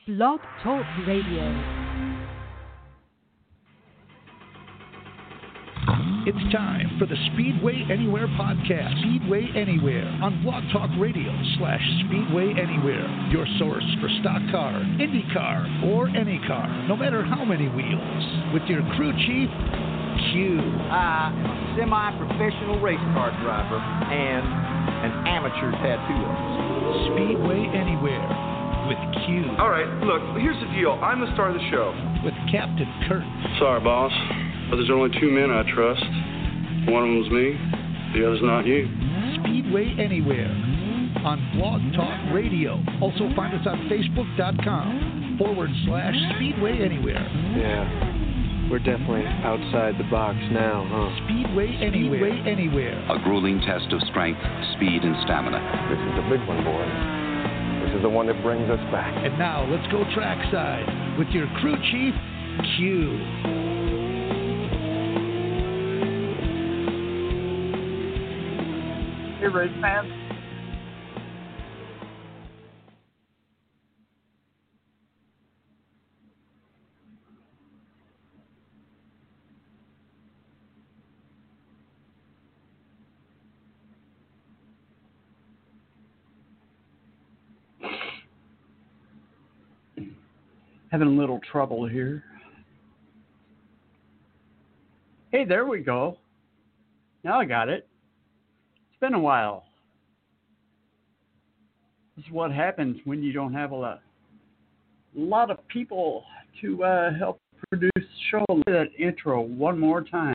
Blog Talk Radio. It's time for the Speedway Anywhere podcast. Speedway Anywhere on Blog Talk Radio /Speedway Anywhere. Your source for stock car, Indy car, or any car, no matter how many wheels. With your crew chief, Q. I am a semi-professional race car driver and an amateur tattooist. Speedway Anywhere with Q. All right, look, here's the deal. I'm the star of the show. With Captain Kurt. Sorry, boss, but there's only two men I trust. One of them's me, the other's not you. Speedway Anywhere on Blog Talk Radio. Also find us on Facebook.com /Speedway Anywhere. Yeah. We're definitely outside the box now, huh? Speedway Anywhere. Speedway Anywhere. A grueling test of strength, speed, and stamina. This is the big one, boys. This is the one that brings us back. And now, let's go trackside with your crew chief, Q. Hey, race fans. Having a little trouble here. Hey, there we go. Now I got it. It's been a while. This is what happens when you don't have a lot of people to help produce the show. Look at that intro one more time.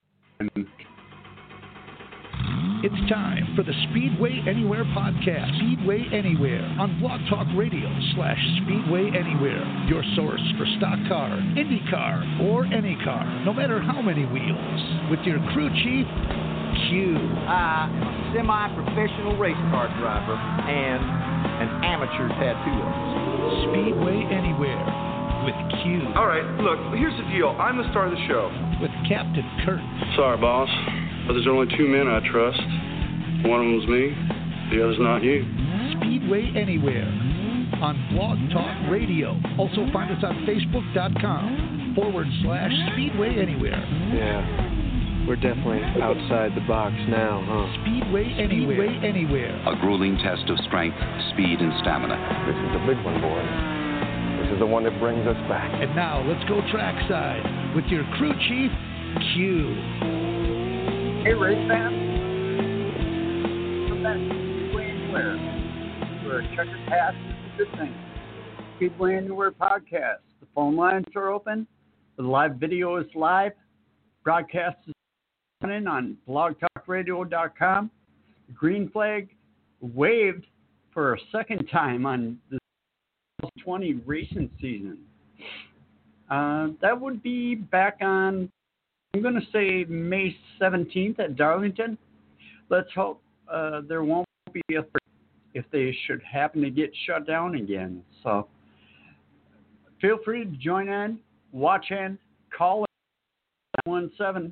It's time for the Speedway Anywhere podcast. Speedway Anywhere on Blog Talk Radio /Speedway Anywhere. Your source for stock car, Indy car, or any car, no matter how many wheels. With your crew chief, Q. I am a semi-professional race car driver and an amateur tattooist. Speedway Anywhere with Q. All right, look, here's the deal. I'm the star of the show. With Captain Kurt. Sorry, boss, but there's only two men I trust. One of them's me, the other's not you. Speedway Anywhere on Blog Talk Radio. Also find us on Facebook.com /Speedway Anywhere. Yeah. We're definitely outside the box now, huh? Speedway Anywhere. Speedway Anywhere. A grueling test of strength, speed, and stamina. This is the big one, boys. This is the one that brings us back. And now, let's go trackside with your crew chief, Q. Hey, race fans. Come back to Speedway Anywhere, where a checkered past is a good thing. Speedway Anywhere podcast. The phone lines are open. The live video is live. Broadcast is happening on blogtalkradio.com. The green flag waved for a second time on the 2020 racing season. That would be back on, I'm going to say May 17th at Darlington. Let's hope there won't be a third if they should happen to get shut down again. So feel free to join in, watch in, call in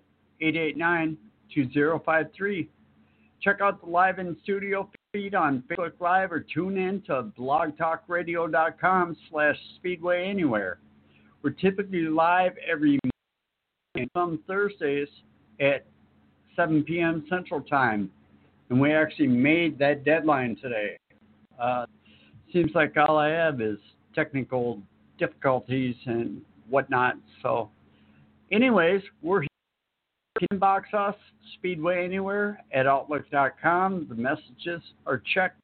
1-889-2053. Check out the live in studio feed on Facebook Live or tune in to blogtalkradio.com /Speedway Anywhere. We're typically live every Monday and some Thursdays at 7 p.m. Central Time. And we actually made that deadline today. Seems like all I have is technical difficulties and whatnot. So anyways, we're here. Inbox us, Speedway Anywhere at Outlook.com. The messages are checked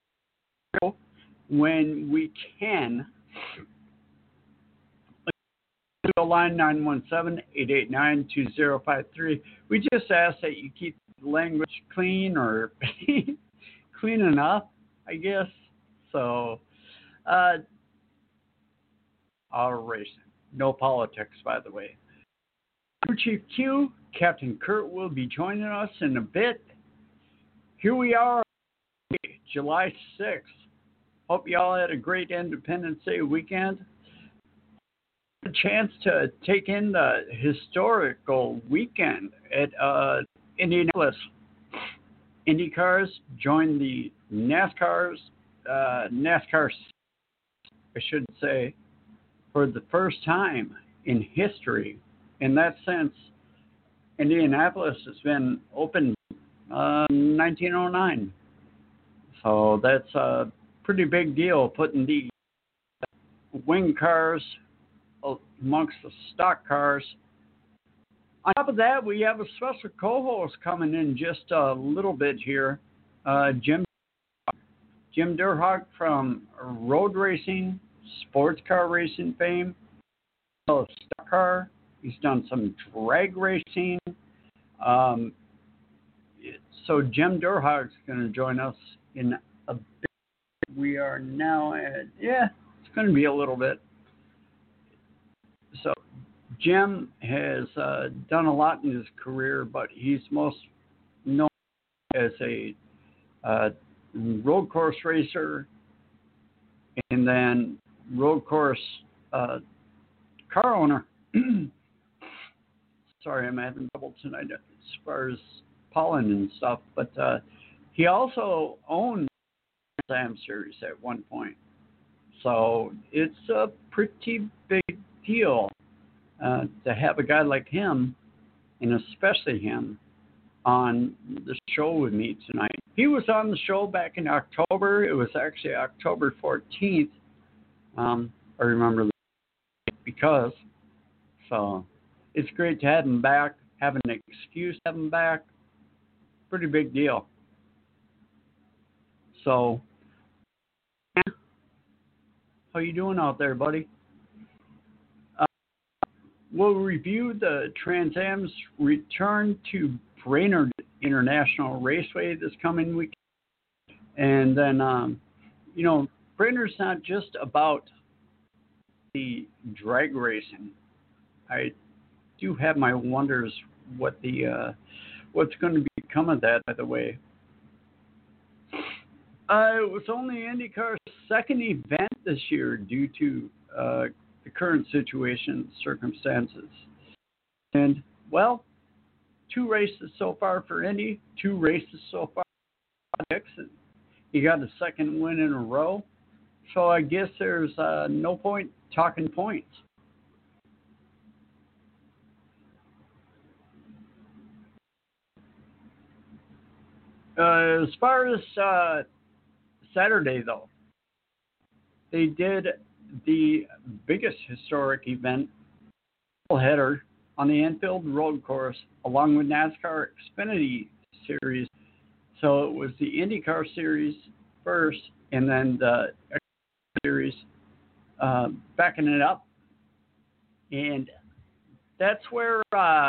when we can. Line 917-889-2053. We just ask that you keep the language clean or clean enough, I guess. So, all racing. No politics, by the way. Crew Chief Q, Captain Kurt will be joining us in a bit. Here we are, July 6th. Hope you all had a great Independence Day weekend. A chance to take in the historical weekend at Indianapolis. IndyCars joined the NASCAR, I should say, for the first time in history. In that sense, Indianapolis has been open 1909. So that's a pretty big deal, putting the wing cars amongst the stock cars. On top of that, we have a special co-host coming in just a little bit here, Jim Durhawk from road racing, sports car racing fame, stock car. He's done some drag racing. So Jim Durhawk's going to join us in a bit. We are now at, it's going to be a little bit. So Jim has done a lot in his career, but he's most known as a road course racer and then road course car owner. Sorry, I'm having trouble tonight as far as pollen and stuff, but he also owned the Trans Am Series at one point. So it's a pretty big deal to have a guy like him, and especially him, on the show with me tonight. He was on the show back in October. It was actually October 14th. I remember that because. So it's great to have him back, have an excuse to have him back. Pretty big deal. So, how you doing out there, buddy? We'll review the Trans Am's return to Brainerd International Raceway this coming week. And then, Brainerd's not just about the drag racing. I do have my wonders what's going to become of that, by the way. It was only IndyCar's second event this year due to the current situation, circumstances. And, well, 2 races so far for Indy, 2 races so far for Dixon. He got a second win in a row. So I guess there's no point talking points. As far as Saturday, though, they did the biggest historic event, header on the Enfield Road Course, along with NASCAR Xfinity Series. So it was the IndyCar Series first, and then the Xfinity Series backing it up. And that's where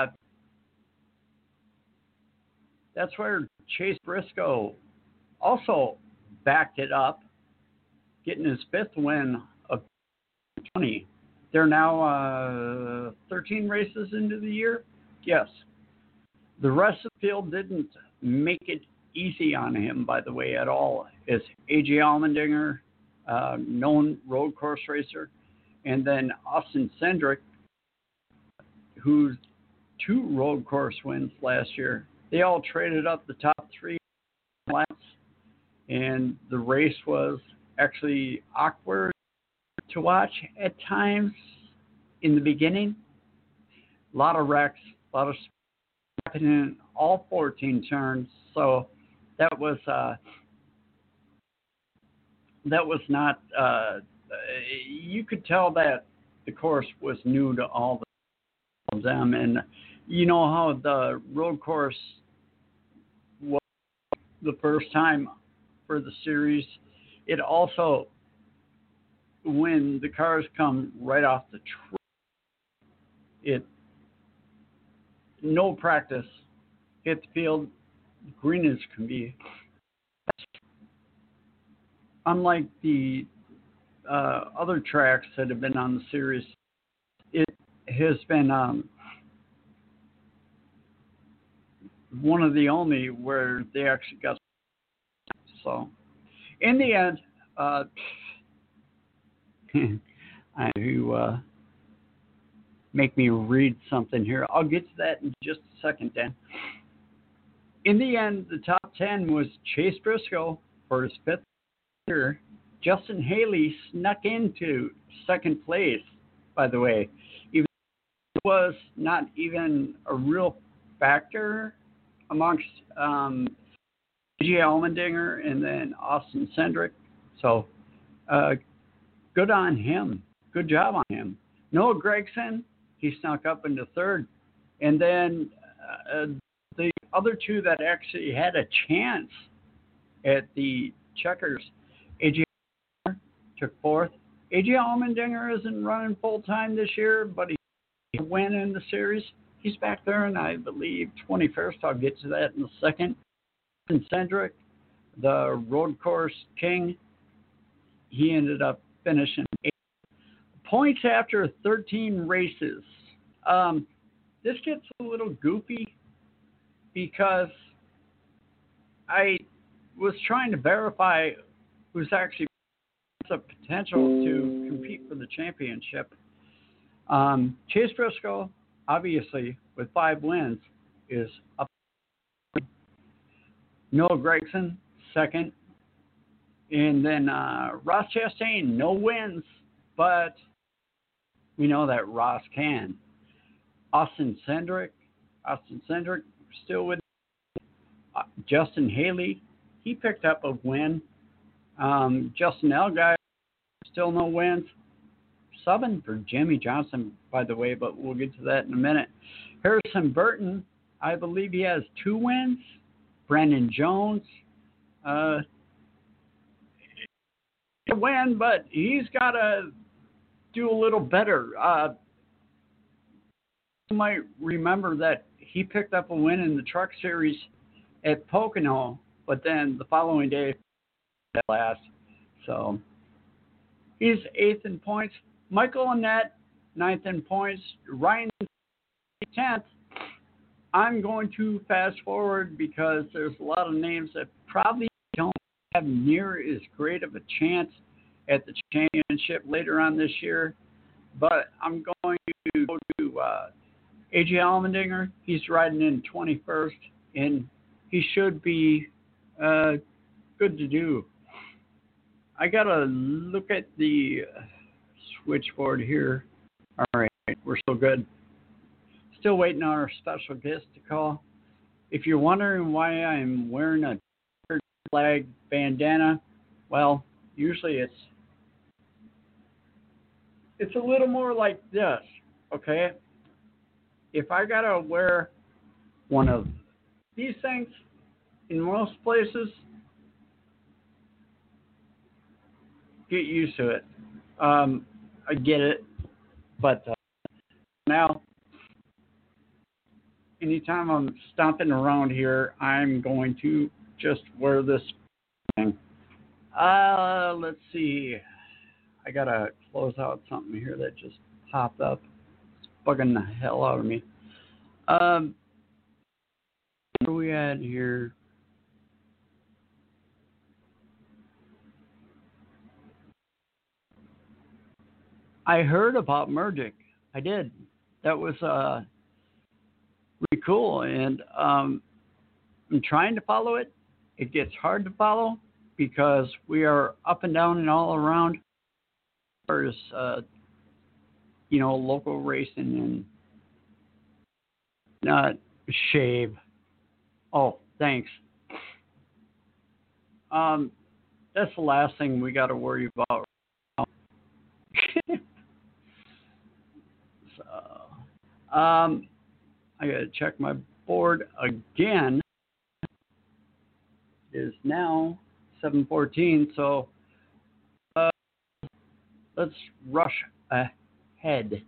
Chase Briscoe also backed it up, getting his 5th win of 20. They're now 13 races into the year. Yes. The rest of the field didn't make it easy on him, by the way, at all, as A.J. Allmendinger, known road course racer, and then Austin Cindric, who's 2 road course wins last year. They all traded up the top 3 laps, and the race was actually awkward to watch at times in the beginning. A lot of wrecks, a lot of speed in all 14 turns. So that was not. You could tell that the course was new to all of them, and you know how the road course was the first time for the series. It also, when the cars come right off the track, no practice, hit the field, green as can be. Unlike the other tracks that have been on the series, it has been one of the only where they actually got. So, in the end, you make me read something here. I'll get to that in just a second, Dan. In the end, the top 10 was Chase Briscoe for his 5th year. Justin Haley snuck into second place by the way. Even it was not even a real factor amongst A.J. Allmendinger and then Austin Cindric. So good on him. Good job on him. Noah Gragson, he snuck up into third. And then the other two that actually had a chance at the checkers, A.J. took fourth. A.J. Allmendinger isn't running full-time this year, but he went in the series. He's back there, and I believe 21st. I'll get to that in a second. And Cindric, the road course king, he ended up finishing 8th. Points after 13 races. This gets a little goofy because I was trying to verify who's actually has a potential to compete for the championship. Chase Briscoe, obviously, with 5 wins, is up. Noah Gragson, second. And then Ross Chastain, no wins, but we know that Ross can. Austin Cindric still with Justin Haley. He picked up a win. Justin Allgaier, still no wins. Subbing for Jimmy Johnson, by the way, but we'll get to that in a minute. Harrison Burton, I believe he has 2 wins. Brandon Jones, a win, but he's got to do a little better. You might remember that he picked up a win in the Truck Series at Pocono, but then the following day, last. So he's 8th in points. Michael Annett, 9th in points. Ryan, 10th. I'm going to fast forward because there's a lot of names that probably don't have near as great of a chance at the championship later on this year. But I'm going to go to A.J. Allmendinger. He's riding in 21st, and he should be good to do. I got to look at the switchboard here. All right, we're still good. Still waiting on our special guest to call. If you're wondering why I'm wearing a flag bandana, well, usually it's a little more like this, okay? If I got to wear one of these things in most places, get used to it. I get it, but now, anytime I'm stomping around here, I'm going to just wear this thing. Let's see. I got to close out something here that just popped up. It's bugging the hell out of me. Where are we at here? I heard about Merdic. I did. That was pretty cool, and I'm trying to follow it. It gets hard to follow because we are up and down and all around as far as local racing and not shave. Oh, thanks. That's the last thing we got to worry about. I got to check my board again. It is now 7:14, so let's rush ahead.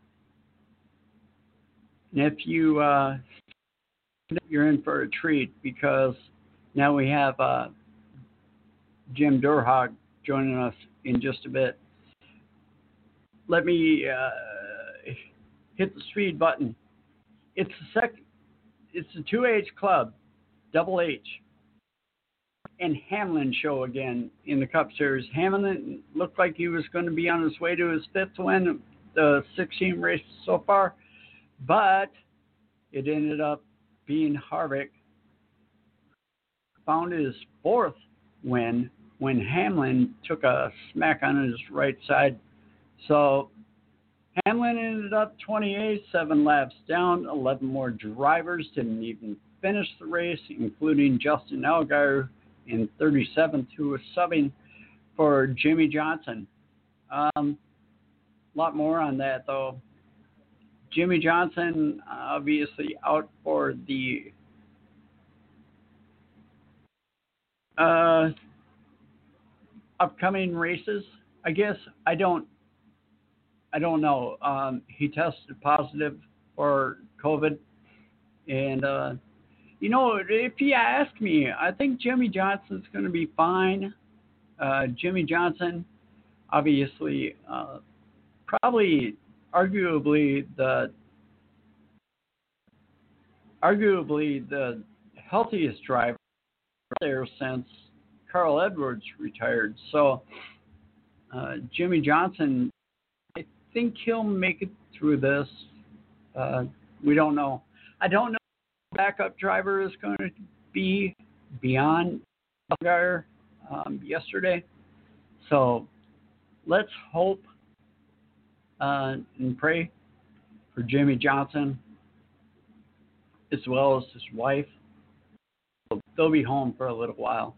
And if you're in for a treat because now we have Jim Durhog joining us in just a bit. Let me hit the speed button. It's the 2H Club, Double H, and Hamlin show again in the Cup Series. Hamlin looked like he was going to be on his way to his 5th win of the 16 races so far, but it ended up being Harvick. Found his 4th win when Hamlin took a smack on his right side. So Hamlin ended up 28, 7 laps down. 11 more drivers didn't even finish the race, including Justin Allgaier in 37th, who was subbing for Jimmie Johnson. A lot more on that, though. Jimmie Johnson obviously out for the upcoming races. I guess I don't know. He tested positive for COVID, and if you ask me, I think Jimmie Johnson's going to be fine. Jimmie Johnson, obviously, probably arguably the healthiest driver there since Carl Edwards retired. So Jimmie Johnson, I think he'll make it through this. We don't know. I don't know who the backup driver is going to be beyond Allgaier yesterday. So let's hope and pray for Jimmie Johnson as well as his wife. They'll be home for a little while.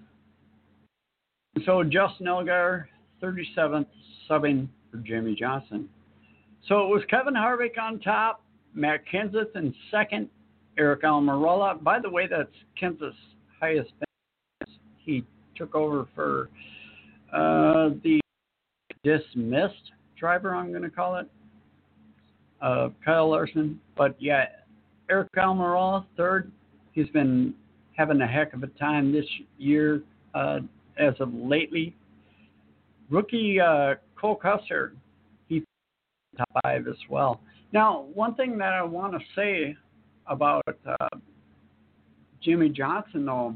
So Justin Allgaier, 37th, subbing for Jimmie Johnson. So it was Kevin Harvick on top, Matt Kenseth in second, Eric Almirola. By the way, that's Kenseth's highest finish. He took over for the dismissed driver, I'm going to call it, Kyle Larson. But yeah, Eric Almirola, third. He's been having a heck of a time this year as of lately. Rookie Cole Custer, he's top 5 as well. Now, one thing that I want to say about Jimmie Johnson, though,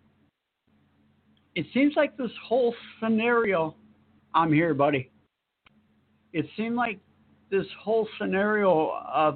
it seems like this whole scenario, I'm here, buddy. It seemed like this whole scenario of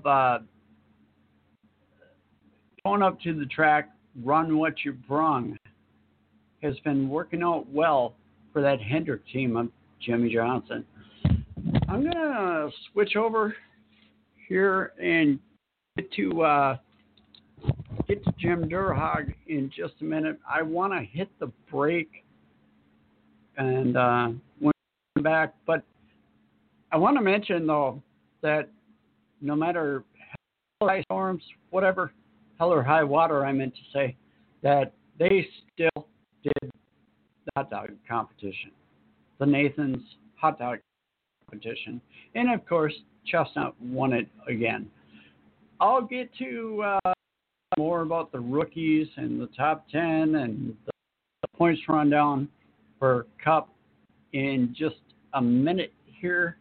going up to the track, run what you brung, has been working out well for that Hendrick team of Jimmie Johnson. I'm going to switch over here and get to Jim Durhag in just a minute. I want to hit the break and when we come back, but I want to mention, though, that no matter high storms, whatever, hell or high water, I meant to say, that they still did the hot dog competition, the Nathan's hot dog competition. And, of course, Chestnut won it again. I'll get to more about the rookies and the top 10 and the points rundown for Cup in just a minute here.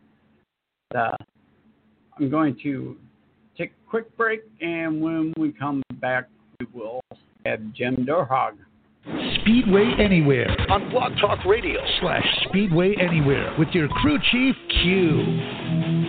I'm going to take a quick break, and when we come back, we will have Jim Durhag. Speedway Anywhere on Blog Talk Radio /Speedway Anywhere with your crew chief, Q.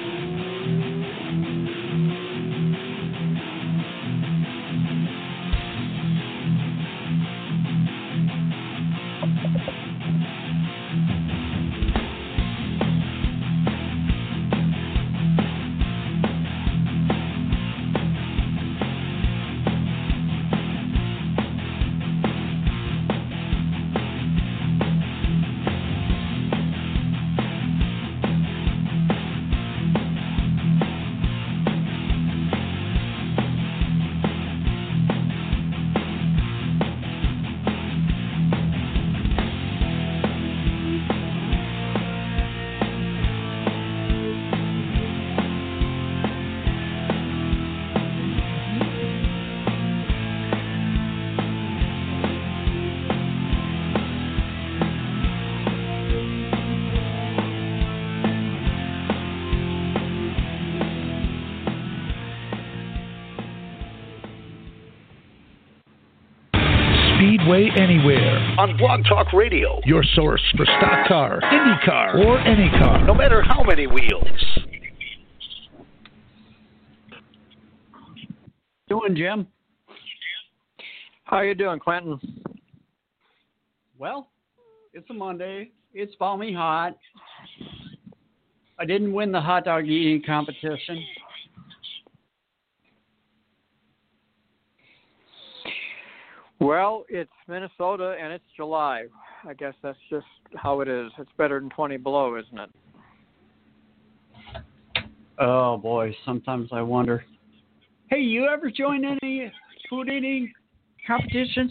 Speedway Anywhere on Blog Talk Radio, your source for stock car, IndyCar, or any car, no matter how many wheels. Doing, Jim? How you doing, Quentin? Well, it's a Monday. It's balmy hot. I didn't win the hot dog eating competition. Well, it's Minnesota and it's July. I guess that's just how it is. It's better than 20 below, isn't it? Oh, boy. Sometimes I wonder. Hey, you ever join any food eating competitions?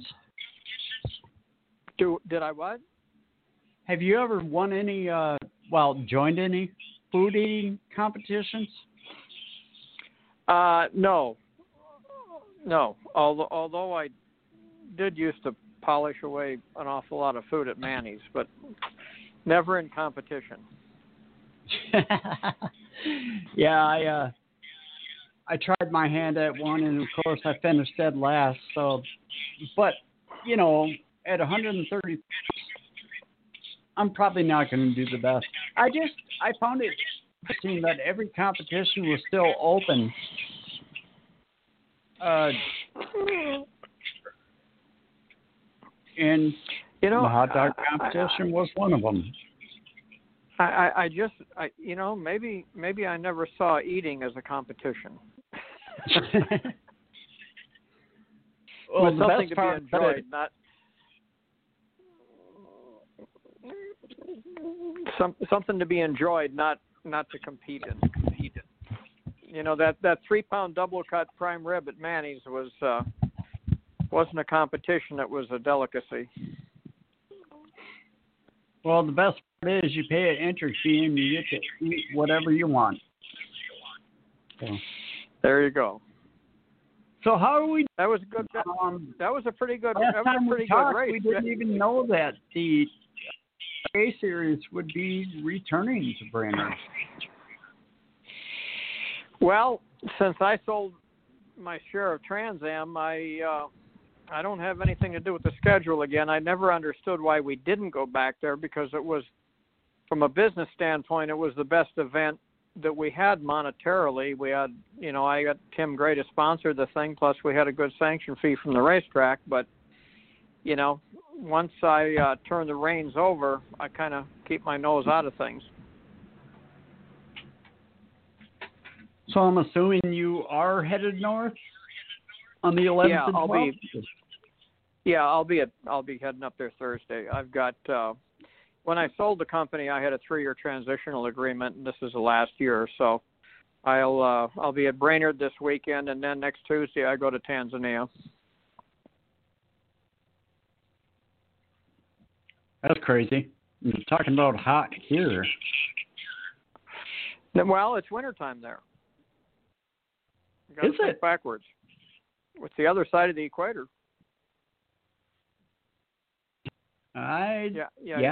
Did I what? Have you ever won any, joined any food eating competitions? No. Although I did used to polish away an awful lot of food at Manny's, but never in competition. Yeah, I tried my hand at one, and of course I finished dead last. So, but at 130, I'm probably not going to do the best. I found it interesting that every competition was still open. And the hot dog competition was one of them. Maybe I never saw eating as a competition. Well, the something to be enjoyed, not something to be enjoyed, not to compete in. That 3-pound double cut prime rib at Manny's wasn't a competition; it was a delicacy. Well, the best part is you pay an entry fee and you get to eat whatever you want. So. There you go. So how are we? That was good. That was a pretty good. Last That was time a pretty we talked, good race. We didn't even know that the A series would be returning to Brainerd. Well, since I sold my share of Trans Am, I don't have anything to do with the schedule again. I never understood why we didn't go back there because it was, from a business standpoint, it was the best event that we had monetarily. We had, I got Tim Gray to sponsor the thing, plus we had a good sanction fee from the racetrack. But, once I turn the reins over, I kind of keep my nose out of things. So I'm assuming you are headed north on the 11th and 12th? I'll be heading up there Thursday. I've got when I sold the company, I had a 3-year transitional agreement, and this is the last year. So I'll be at Brainerd this weekend, and then next Tuesday I go to Tanzania. That's crazy. You're talking about hot here. Well, it's wintertime there. Is it? Backwards. It's the other side of the equator. Yeah.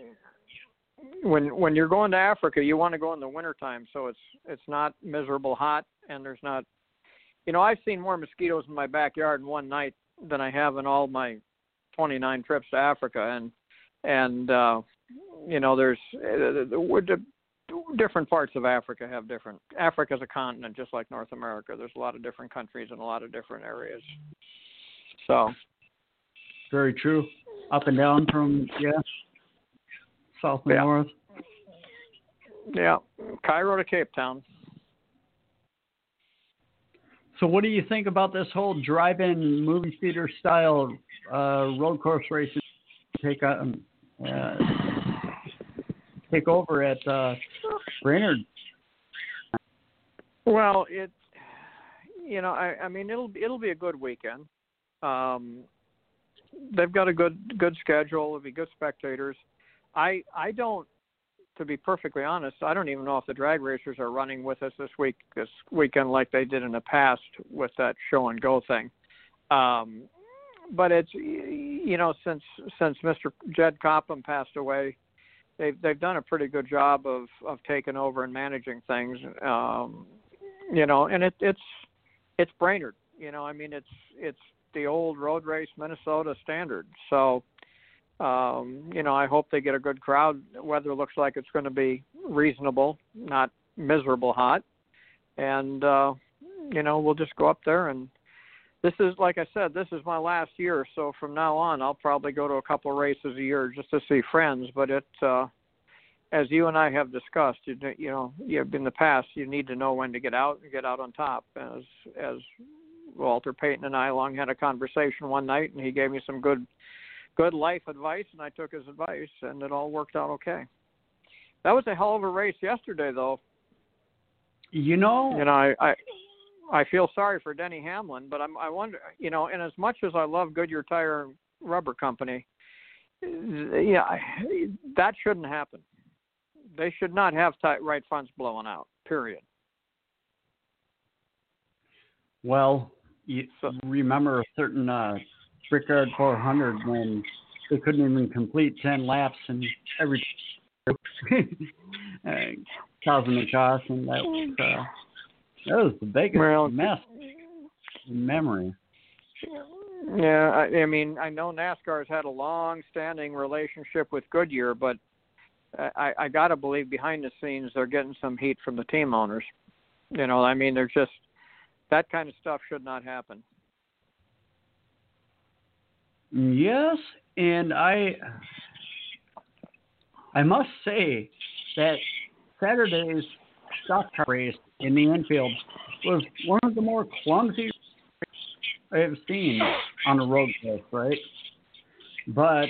When you're going to Africa, you want to go in the wintertime, so it's not miserable hot, and there's not. I've seen more mosquitoes in my backyard in one night than I have in all my 29 trips to Africa, and there's different parts of Africa have different. Africa's a continent just like North America. There's a lot of different countries and a lot of different areas. So. Very true. Up and down from south and north. Yeah, Cairo to Cape Town. So, what do you think about this whole drive-in movie theater style road course racing take over at Brainerd? Well, it'll be a good weekend. They've got a good schedule. There'll be good spectators. I don't, to be perfectly honest, I don't even know if the drag racers are running with us this weekend like they did in the past with that show and go thing. But it's since Mr. Jed Copham passed away, they've done a pretty good job of taking over and managing things. And it's Brainerd. It's the old road race Minnesota standard. So, I hope they get a good crowd. Weather looks like it's going to be reasonable, not miserable hot. And, we'll just go up there. And this is, like I said, this is my last year. So from now on, I'll probably go to a couple of races a year just to see friends. But as you and I have discussed, in the past, you need to know when to get out and get out on top. As Walter Payton and I long had a conversation one night, and he gave me some good life advice, and I took his advice, and it all worked out okay. That was a hell of a race yesterday, though. I feel sorry for Denny Hamlin, but I wonder, and as much as I love Goodyear Tire and Rubber Company, that shouldn't happen. They should not have right fronts blowing out, period. Well, you remember a certain Brickyard 400 when they couldn't even complete 10 laps and every causing a caution. That was the biggest mess in memory. Yeah, I mean, I know NASCAR's had a long-standing relationship with Goodyear, but I got to believe behind the scenes they're getting some heat from the team owners. They're just, that kind of stuff should not happen. Yes, and I must say that Saturday's stock car race in the infield was one of the more clumsy I have seen on a road course, right? But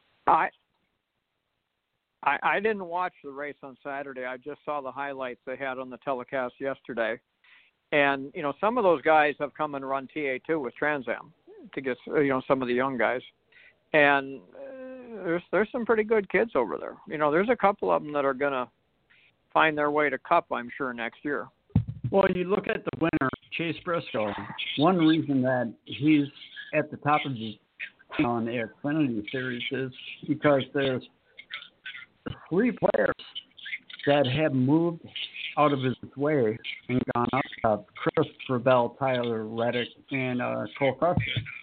I didn't watch the race on Saturday. I just saw the highlights they had on the telecast yesterday. And, some of those guys have come and run TA2 with Trans Am to get, some of the young guys. And there's some pretty good kids over there. There's a couple of them that are going to find their way to Cup, I'm sure, next year. Well, you look at the winner, Chase Briscoe. One reason that he's at the top of the on the Xfinity Series is because there's 3 players that have moved out of his way and gone up. Christopher Bell, Tyler Reddick, and Cole Custer.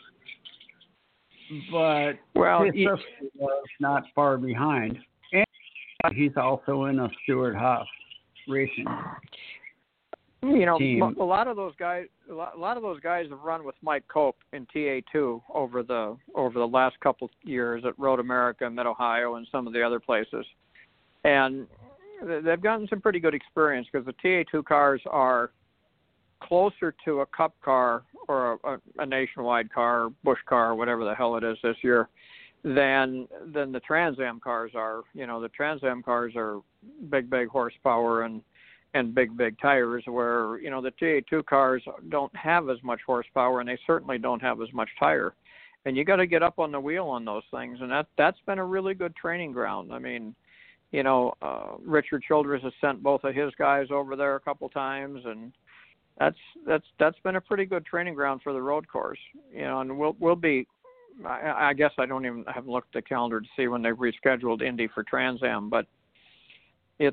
But Chase was not far behind, and he's also in a Stuart Haas racing. Team. A lot of those guys have run with Mike Cope in TA2 over the last couple years at Road America, Mid Ohio, and some of the other places, and they've gotten some pretty good experience because the TA2 cars are closer to a Cup car or a nationwide car, Busch car, whatever the hell it is this year, than the Trans Am cars are. The Trans Am cars are big horsepower and big tires, where the TA2 cars don't have as much horsepower, and they certainly don't have as much tire. And you got to get up on the wheel on those things, and that's been a really good training ground. I mean, Richard Childress has sent both of his guys over there a couple times, and that's been a pretty good training ground for the road course. And we'll be. I guess I haven't looked at the calendar to see when they've rescheduled Indy for Trans Am, but it's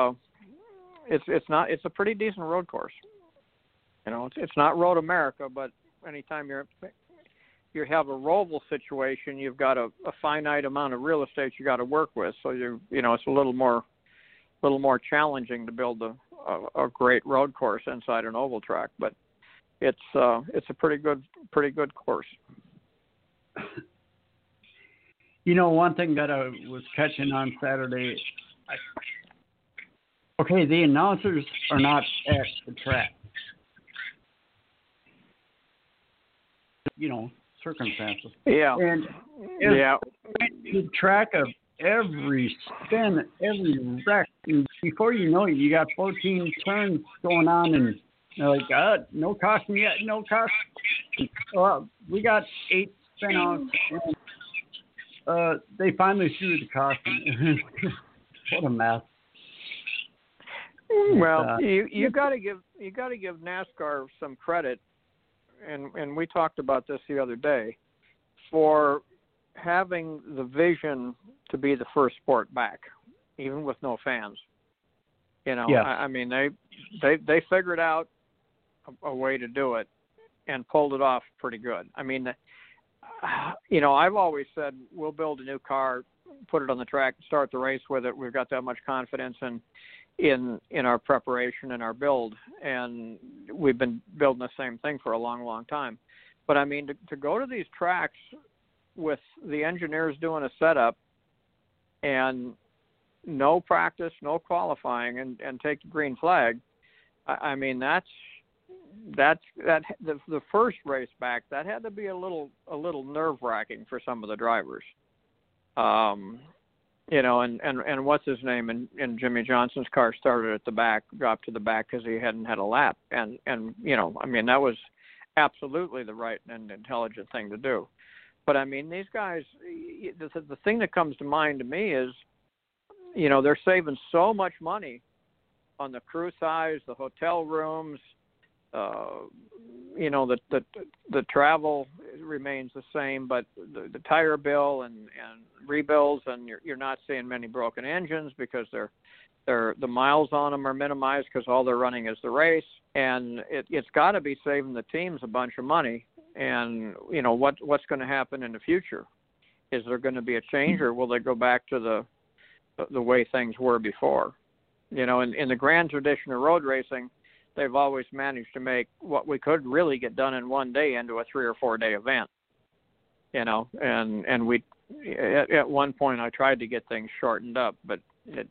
a pretty decent road course. It's not Road America, but anytime you have a Roval situation, you've got a finite amount of real estate you got to work with. So it's a little more challenging to build a great road course inside an oval track, but it's a pretty good course. One thing that I was catching on Saturday. Okay, the announcers are not at the track. Circumstances. Yeah. And keep track of every spin, every wreck. And before you know it, you got 14 turns going on, and they're like, no caution yet, no caution. Well, we got 8 spin outs, and they finally threw the caution. What a mess. Well, you got to give NASCAR some credit, and we talked about this the other day, for having the vision to be the first sport back, even with no fans. I mean, they figured out a way to do it and pulled it off pretty good. I mean, I've always said we'll build a new car, put it on the track, start the race with it. We've got that much confidence in our preparation and our build, and we've been building the same thing for a long time. But I mean, to go to these tracks with the engineers doing a setup and no practice, no qualifying, and take the green flag. I mean, that's the first race back. That had to be a little nerve-wracking for some of the drivers. You know, and what's his name? And Jimmy Johnson's car started at the back, dropped to the back because he hadn't had a lap. And you know, I mean, that was absolutely the right and intelligent thing to do. But I mean, these guys, the thing that comes to mind to me is, you know, they're saving so much money on the crew size, the hotel rooms. You know, the travel remains the same, but the tire bill and rebuilds, and you're not seeing many broken engines because the miles on them are minimized because all they're running is the race, and it's got to be saving the teams a bunch of money. And you know what's going to happen in the future? Is there going to be a change, or will they go back to the way things were before? You know, in the grand tradition of road racing, they've always managed to make what we could really get done in one day into a 3 or 4 day event. You know, and we at one point I tried to get things shortened up, but it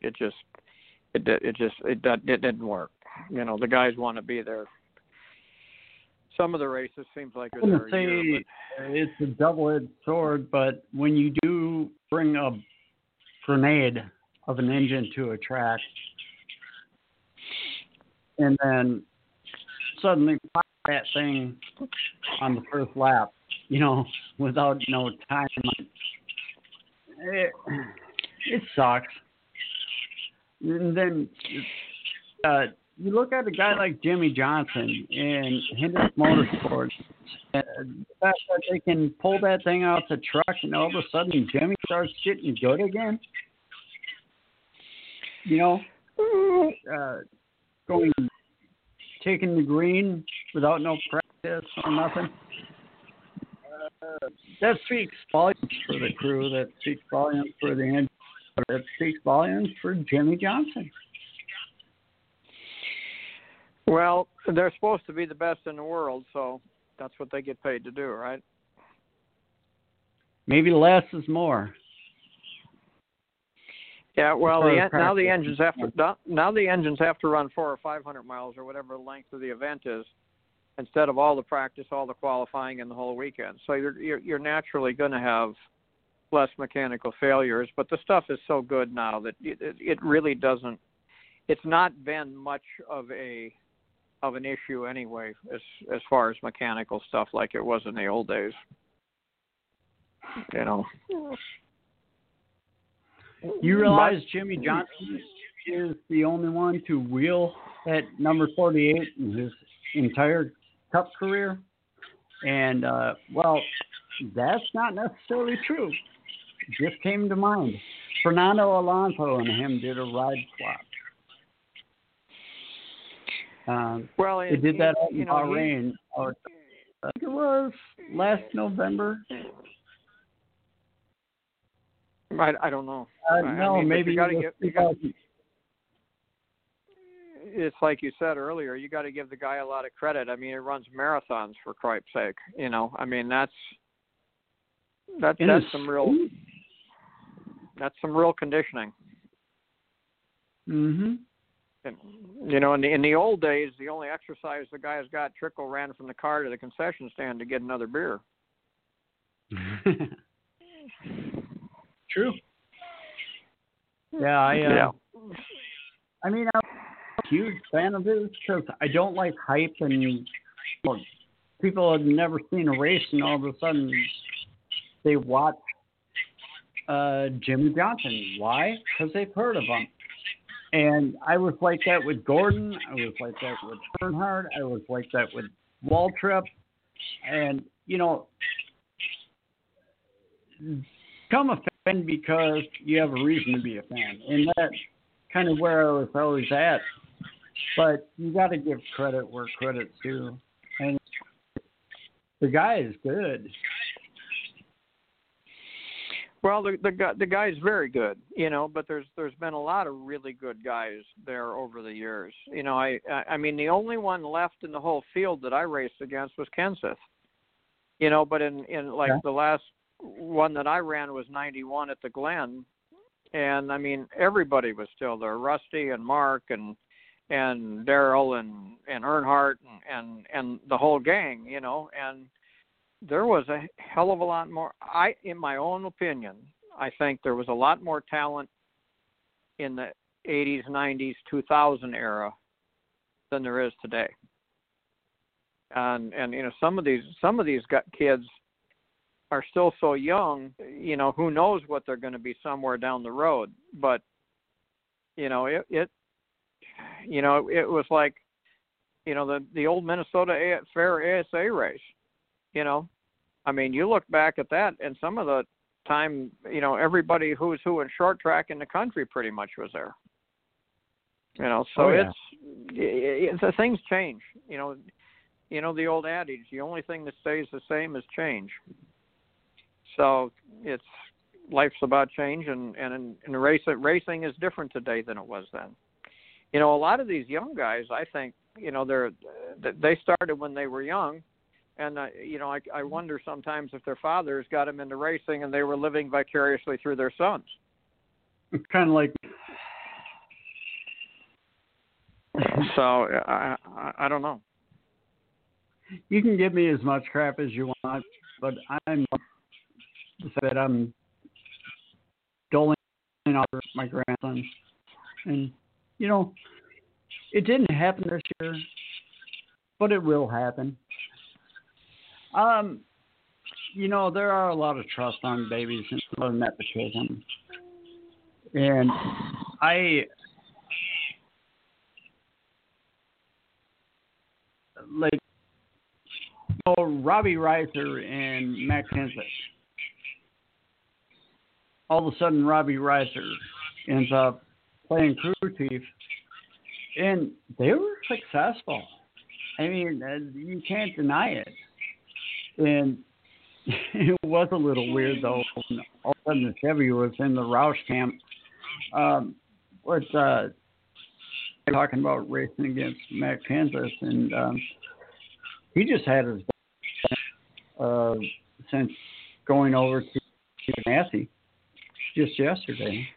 didn't work. You know, the guys want to be there. Some of the races seems like I wouldn't say it's a double-edged sword, but when you do bring a grenade of an engine to a track, and then suddenly pop that thing on the first lap, you know, without no time, it sucks. And then you look at a guy like Jimmy Johnson and Hendrick Motorsports, the fact that they can pull that thing out the truck and all of a sudden Jimmy starts getting good again. You know, taking the green without no practice or nothing. That speaks volumes for the crew. That speaks volumes for the engine. That speaks volumes for Jimmy Johnson. Well, they're supposed to be the best in the world, so that's what they get paid to do, right? Maybe less is more. Yeah, well, now the engines have to run 400 or 500 miles or whatever the length of the event is, instead of all the practice, all the qualifying, and the whole weekend. So you're naturally going to have less mechanical failures, but the stuff is so good now that it really doesn't. It's not been much of an issue anyway, as far as mechanical stuff like it was in the old days. You know. You realize Jimmy Johnson is the only one to wheel at number 48 in his entire Cup career? And, well, that's not necessarily true. It just came to mind. Fernando Alonso and him did a ride swap. Well, they did that in Bahrain. I think it was last November. I don't know. No, maybe it's like you said earlier. You got to give the guy a lot of credit. I mean, he runs marathons for Christ's sake. You know, I mean that's some real conditioning. Mhm. And, you know, in the old days, the only exercise the guys got, Trickle ran from the car to the concession stand to get another beer. True. Yeah, I mean, I'm a huge fan of his because I don't like hype and people have never seen a race and all of a sudden they watch Jimmy Johnson. Why? Because they've heard of him. And I was like that with Gordon. I was like that with Earnhardt. I was like that with Waltrip. And, you know, become a fan because you have a reason to be a fan. And that's kind of where I was always at. But you got to give credit where credit's due. And the guy is good. Well, the guy's very good, you know, but there's been a lot of really good guys there over the years. You know, I mean, the only one left in the whole field that I raced against was Kenseth. You know, but in the last one that I ran was 91 at the Glen, And I mean, everybody was still there. Rusty and Mark and Daryl and Earnhardt and the whole gang, you know. And there was a hell of a lot more. In my own opinion, I think there was a lot more talent in the 80s, 90s, 2000 era than there is today. And you know, some of these kids are still so young, you know, who knows what they're going to be somewhere down the road. But you know, it was like, you know, the old Minnesota Fair ASA race, you know. I mean, you look back at that, and some of the time, you know, everybody who's who in short track in the country pretty much was there. You know, so it's things change. You know the old adage: the only thing that stays the same is change. So life's about change, and racing is different today than it was then. You know, a lot of these young guys, I think, you know, they started when they were young, and you know, I wonder sometimes if their fathers got them into racing and they were living vicariously through their sons. It's kind of like. So I don't know. You can give me as much crap as you want, but I'm doling out my grandson, and you know, it didn't happen this year, but it will happen. You know, there are a lot of trust fund babies and a lot of nepotism, and like, you know, Robbie Reiser and Matt Kenseth. All of a sudden, Robbie Reiser ends up playing crew chief, and they were successful. I mean, you can't deny it. And it was a little weird, though. All of a sudden, the Chevy was in the Roush camp. Talking about racing against Matt Kenseth, and he just had his since going over to Ganassi just yesterday.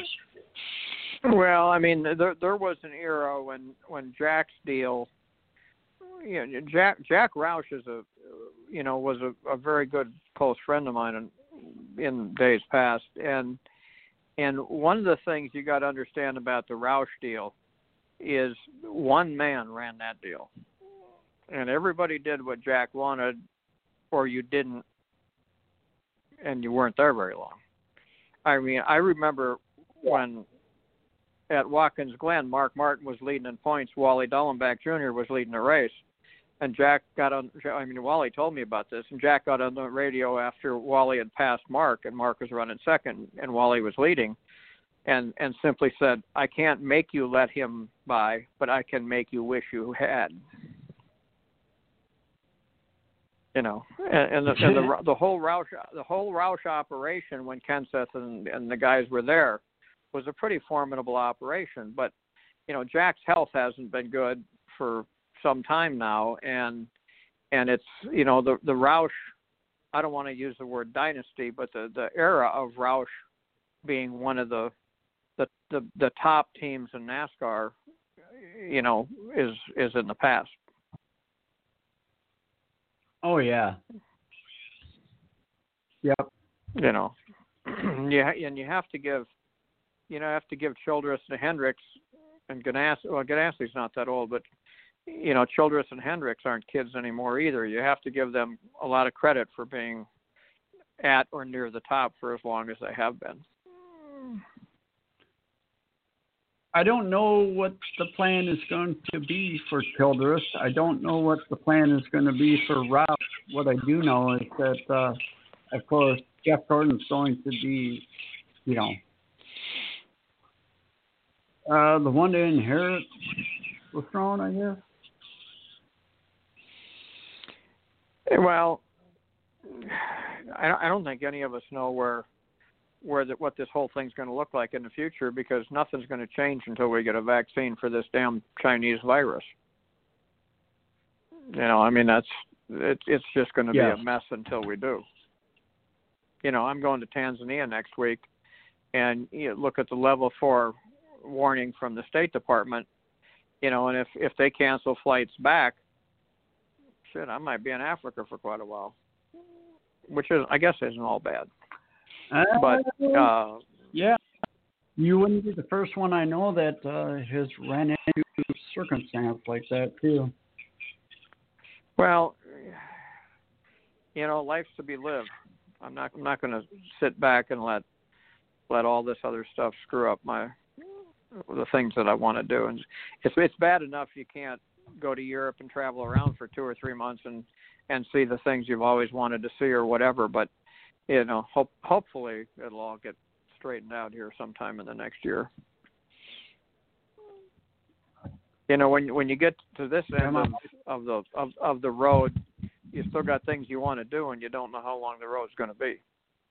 Well, I mean, there was an era when Jack's deal. You know, Jack Roush was a very good close friend of mine in days past, and one of the things you got to understand about the Roush deal is one man ran that deal, and everybody did what Jack wanted, or you didn't, and you weren't there very long. I mean, I remember when at Watkins Glen, Mark Martin was leading in points, Wally Dullenbach Jr. was leading the race, and Jack got on. I mean, Wally told me about this, and Jack got on the radio after Wally had passed Mark, and Mark was running second, and Wally was leading. And simply said, I can't make you let him by, but I can make you wish you had. You know, and the whole Roush operation when Kenseth and the guys were there was a pretty formidable operation. But you know, Jack's health hasn't been good for some time now, and it's, you know, the Roush. I don't want to use the word dynasty, but the era of Roush being one of the top teams in NASCAR, you know, is in the past. Oh yeah. Yep. You know, yeah, and you have to give Childress to Hendricks and Ganassi. Well, Ganassi's not that old, but you know, Childress and Hendricks aren't kids anymore either. You have to give them a lot of credit for being at or near the top for as long as they have been. I don't know what the plan is going to be for Childress. I don't know what the plan is going to be for Roush. What I do know is that, of course, Jeff Gordon's going to be, you know, the one to inherit the throne, I guess. Well, I don't think any of us know what this whole thing's going to look like in the future, because nothing's going to change until we get a vaccine for this damn Chinese virus. You know, I mean, it's just going to be a mess until we do. You know, I'm going to Tanzania next week, and you look at the level 4 warning from the State Department, and if they cancel flights back, shit, I might be in Africa for quite a while, which I guess isn't all bad. But yeah, you wouldn't be the first one I know that has ran into circumstance like that too. Well, life's to be lived. I'm not going to sit back and let all this other stuff screw up the things that I want to do. And it's bad enough you can't go to Europe and travel around for 2 or 3 months and see the things you've always wanted to see or whatever. But hopefully it'll all get straightened out here sometime in the next year. When you get to this end of the road, you still got things you want to do, and you don't know how long the road's going to be.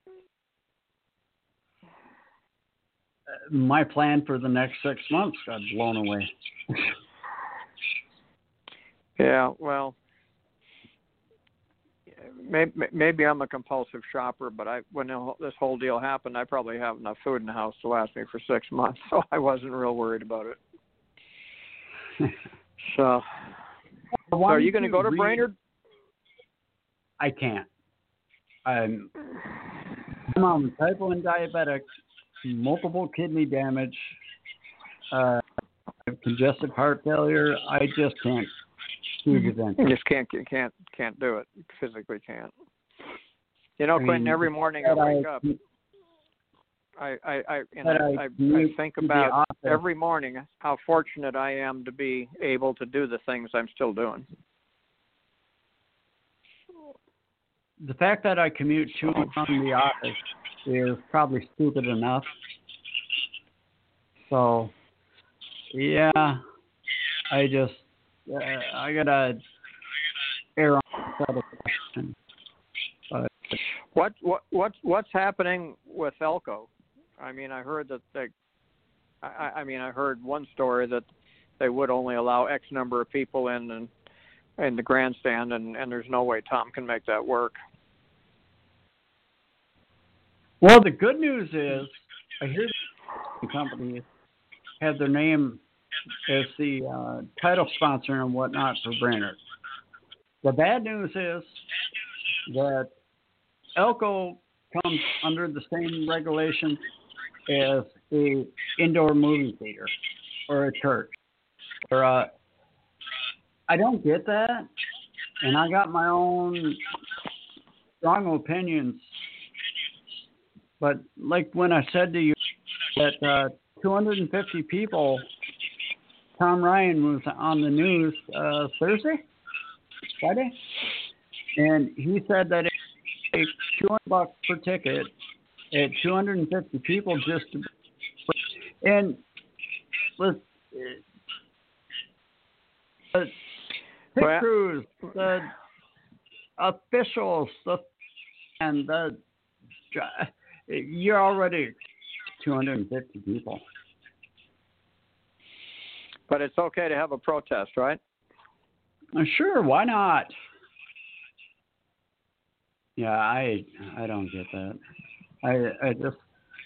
My plan for the next 6 months got blown away. Yeah, well, maybe I'm a compulsive shopper, but when this whole deal happened, I probably have enough food in the house to last me for 6 months, so I wasn't real worried about it. So are you going to go to Brainerd? I can't. I'm type 1 diabetic, multiple kidney damage, congestive heart failure. I just can't do the event. You just can't do it. Physically can't. Quentin, every morning I wake up, I think about every morning how fortunate I am to be able to do the things I'm still doing. The fact that I commute to and from the office is probably stupid enough. So, yeah, I gotta err on the side of caution. What's happening with Elko? I mean, I heard that I heard one story that they would only allow X number of people in the grandstand, and there's no way Tom can make that work. Well, the good news is I hear the companies have their name as the title sponsor and whatnot for Brainerd. The bad news is that Elko comes under the same regulation as a indoor movie theater or a church. I don't get that, and I got my own strong opinions. But like when I said to you that 250 people, Tom Ryan was on the news Friday, and he said that it takes $200 per ticket at 250 people just to, and with the pit crews, the officials, and you're already 250 people. But it's okay to have a protest, right? Sure, why not? Yeah, I don't get that. I just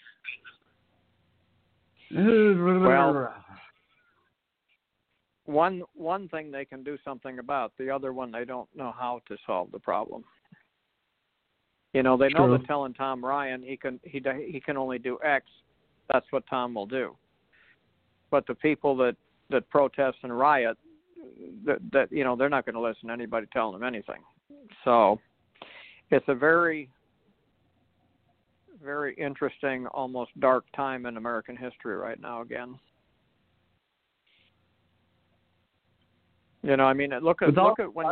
well, one thing they can do something about. The other one, they don't know how to solve the problem. They know that telling Tom Ryan he can only do X. That's what Tom will do. But the people that protest and riot, that they're not going to listen to anybody telling them anything. So it's a very, very interesting, almost dark time in American history right now. Again, look at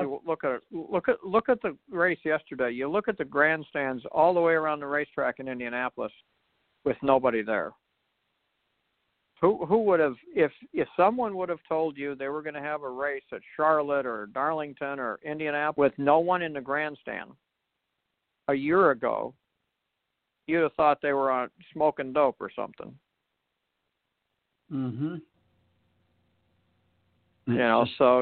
the race yesterday. You look at the grandstands all the way around the racetrack in Indianapolis with nobody there. Who would have, if someone would have told you they were going to have a race at Charlotte or Darlington or Indianapolis with no one in the grandstand a year ago, you'd have thought they were on smoking dope or something. Mm-hmm. So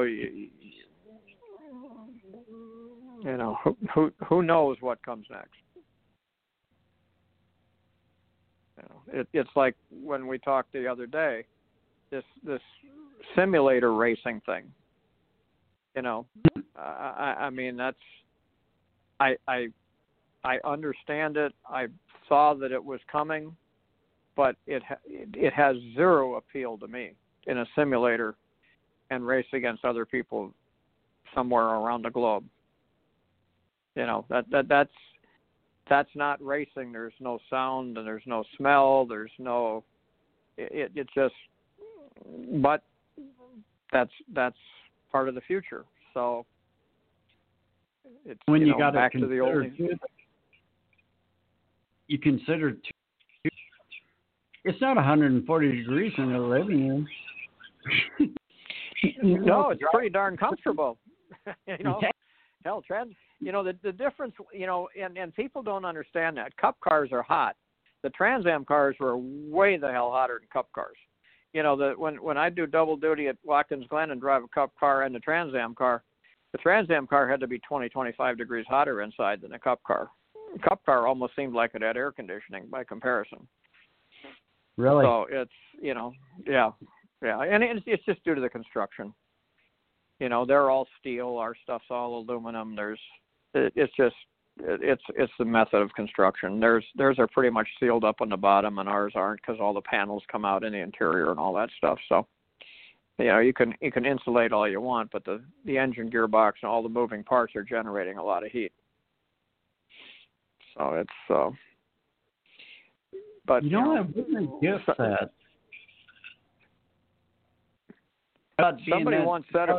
who knows what comes next? It's like when we talked the other day, this simulator racing thing. I mean, that's I understand it. I saw that it was coming, but it has zero appeal to me in a simulator and race against other people somewhere around the globe. That's not racing. There's no sound and there's no smell. There's no. It just. But that's part of the future. So it's when you got back to the old. You consider it's not 140 degrees in the living room. No, it's pretty darn comfortable. Hell, Trent. The difference. And people don't understand that Cup cars are hot. The Trans Am cars were way the hell hotter than Cup cars. When I do double duty at Watkins Glen and drive a Cup car and the Trans Am car had to be 20, 25 degrees hotter inside than a Cup car. A Cup car almost seemed like it had air conditioning by comparison. Really? So it's, yeah. And it's just due to the construction. They're all steel. Our stuff's all aluminum. It's the method of construction. Theirs are pretty much sealed up on the bottom, and ours aren't because all the panels come out in the interior and all that stuff. So, you can insulate all you want, but the engine gearbox and all the moving parts are generating a lot of heat. So it's but I wouldn't guess that. Somebody once said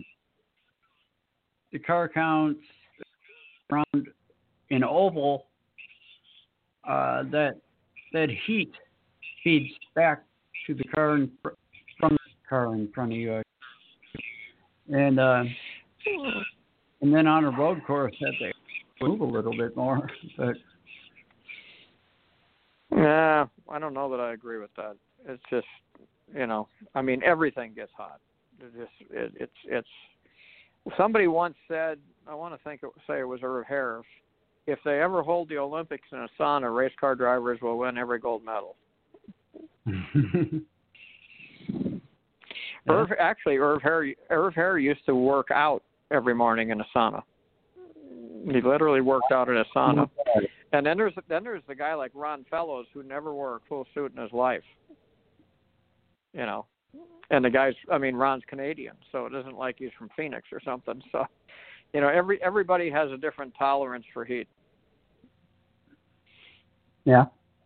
the car counts around in oval, that heat feeds back to the car from the car in front of you, and then on a road course that they move a little bit more. But yeah, I don't know that I agree with that. It's just I mean, everything gets hot. It's. Somebody once said, I want to say it was Irv Harris, if they ever hold the Olympics in a sauna, race car drivers will win every gold medal. Irv Harris used to work out every morning in a sauna. He literally worked out in a sauna. And then there's the guy like Ron Fellows who never wore a cool suit in his life. And the guy's, Ron's Canadian, so it isn't like he's from Phoenix or something. So, everybody has a different tolerance for heat. Yeah.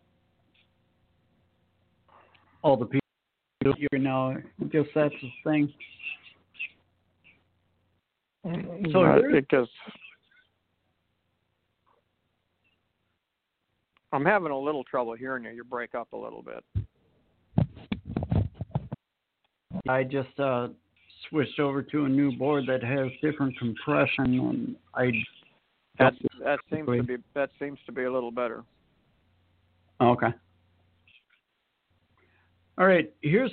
All the people, just that's the thing. So because I'm having a little trouble hearing you. You break up a little bit. I just switched over to a new board that has different compression, and that seems to be a little better. Okay. All right. Here's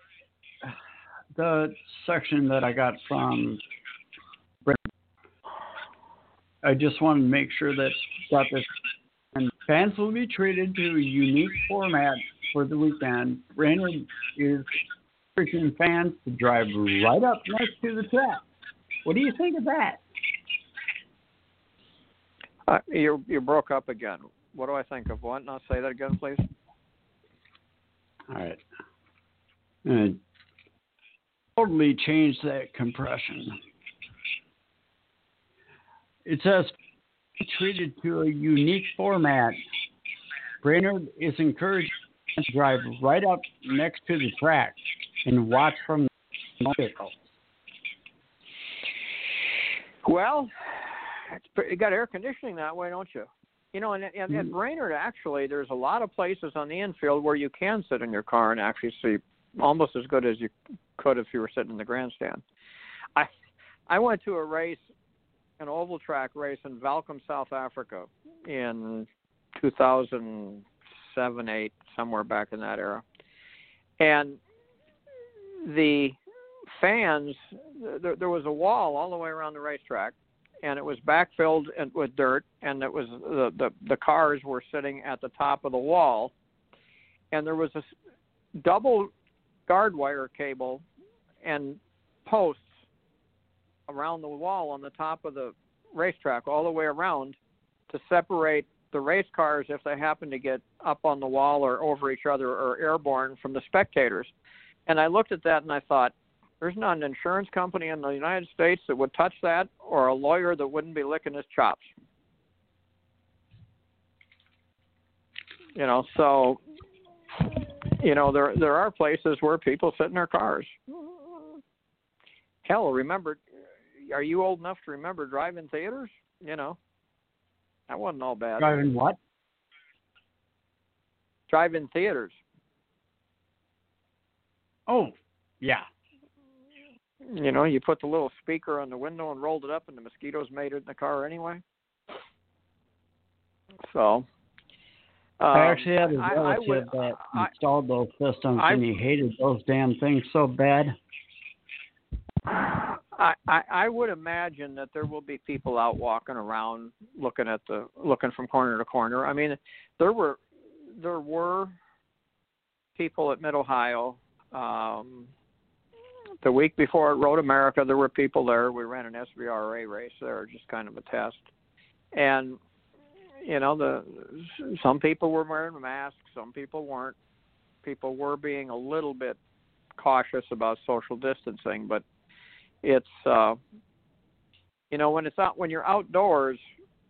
the section that I got from Brent. I just want to make sure that got this. And fans will be treated to a unique format for the weekend. Brainerd is encouraging fans to drive right up next to the track. What do you think of that? You broke up again. What do I think of what? Now say that again, please. All right. Totally change that compression. It says treated to a unique format. Brainerd is encouraged to drive right up next to the track and watch from the vehicles. Well, you got air conditioning that way, don't you? And at Brainerd, actually, there's a lot of places on the infield where you can sit in your car and actually see almost as good as you could if you were sitting in the grandstand. I went to a race, an oval track race in Valcom, South Africa in 2007, 8, somewhere back in that era. And the fans, there was a wall all the way around the racetrack, and it was backfilled with dirt, and it was the cars were sitting at the top of the wall, and there was a double guard wire cable and posts around the wall on the top of the racetrack all the way around to separate the race cars if they happen to get up on the wall or over each other or airborne from the spectators. And I looked at that and I thought, there's not an insurance company in the United States that would touch that, or a lawyer that wouldn't be licking his chops. So, there are places where people sit in their cars. Hell, remember, are you old enough to remember drive-in theaters? That wasn't all bad. Drive-in what? Drive-in theaters. Oh, yeah. You put the little speaker on the window and rolled it up, and the mosquitoes made it in the car anyway. So, I actually had a relative that installed those systems, and he hated those damn things so bad. I would imagine that there will be people out walking around looking from corner to corner. I mean, there were people at Mid-Ohio. The week before at Road America, there were people there. We ran an SVRA race there, just kind of a test. And, some people were wearing masks, some people weren't. People were being a little bit cautious about social distancing, but it's, when you're outdoors,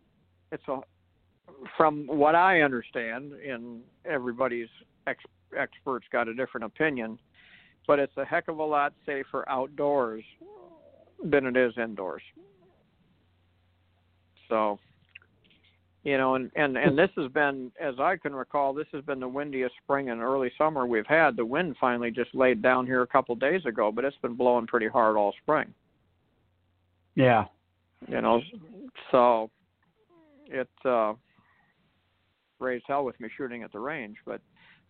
from what I understand, and everybody's experts got a different opinion, but it's a heck of a lot safer outdoors than it is indoors. So, and this has been, as I can recall, this has been the windiest spring and early summer we've had. The wind finally just laid down here a couple days ago, but it's been blowing pretty hard all spring. Yeah. So it raised hell with me shooting at the range, but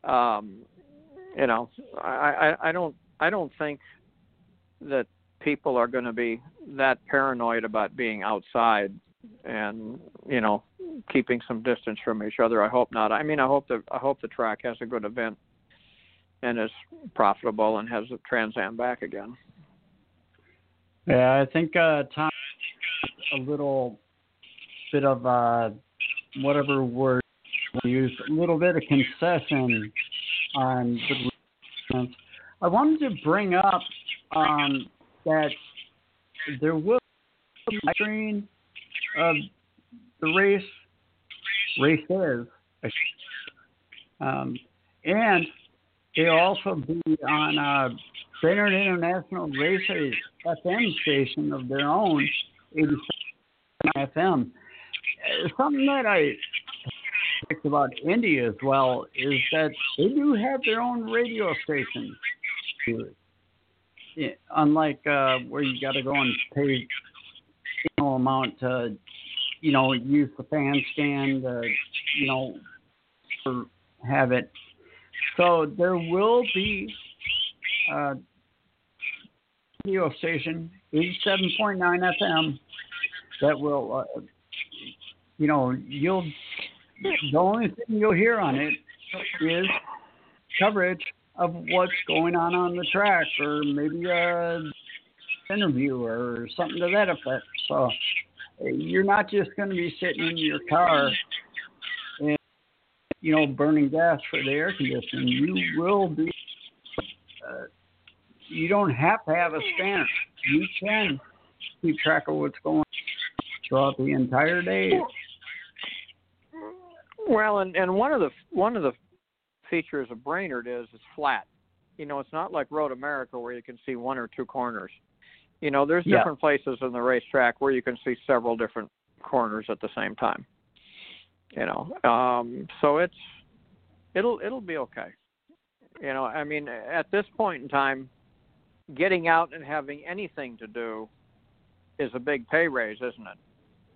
I don't think that people are going to be that paranoid about being outside and keeping some distance from each other. I hope not. I mean, I hope the track has a good event and is profitable and has the Trans Am back again. Yeah, I think Tom, a little bit of whatever word we use, a little bit of concession on the. I wanted to bring up that there will be a screen of the races, and it'll also be on Brainerd International Racers FM station of their own, 87 FM. Something that I like about Indy as well is that they do have their own radio station. Unlike where you got to go and pay amount to, use the fan stand, or have it. So there will be a radio station, 87.9 FM, that will, the only thing you'll hear on it is coverage of what's going on the track, or maybe a interview or something to that effect. So you're not just going to be sitting in your car and, burning gas for the air conditioning. You will be, you don't have to have a scanner. You can keep track of what's going on throughout the entire day. Well, and one of the features of Brainerd is it's flat. It's not like Road America where you can see one or two corners. There's different places in the racetrack where you can see several different corners at the same time. So it'll be okay. I mean, at this point in time, getting out and having anything to do is a big pay raise, isn't it?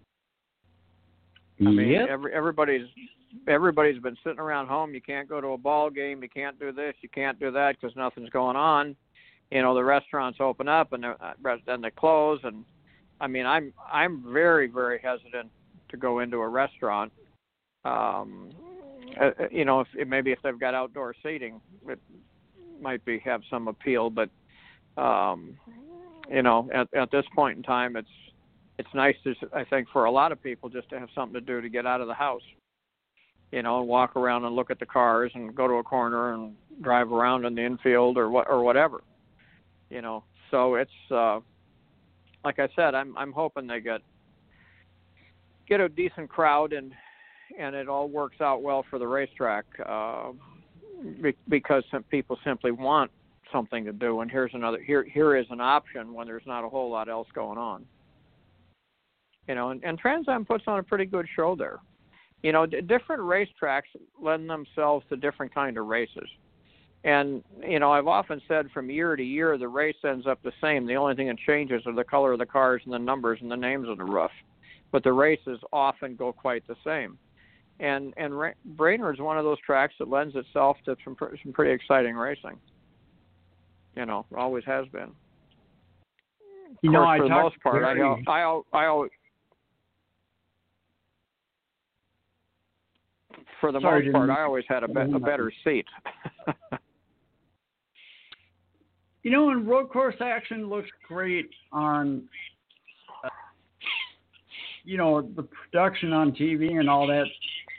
I mean, everybody's been sitting around home. You can't go to a ball game. You can't do this. You can't do that because nothing's going on. The restaurants open up and then they close. And I mean, I'm very, very hesitant to go into a restaurant Maybe if they've got outdoor seating, it might have some appeal. But at this point in time, it's nice to, I think, for a lot of people just to have something to do to get out of the house. And walk around and look at the cars and go to a corner and drive around in the infield or whatever. So it's like I said, I'm hoping they get a decent crowd and it all works out well for the racetrack because some people simply want something to do, and here is an option when there's not a whole lot else going on. And Trans Am puts on a pretty good show there. Different racetracks lend themselves to different kind of races. And, I've often said from year to year, the race ends up the same. The only thing that changes are the color of the cars and the numbers and the names of the roof. But the races often go quite the same. And Brainerd's one of those tracks that lends itself to some pretty exciting racing. Always has been. For the most part, I always... For the most part, I always had a better seat. And road course action looks great on, the production on TV and all that.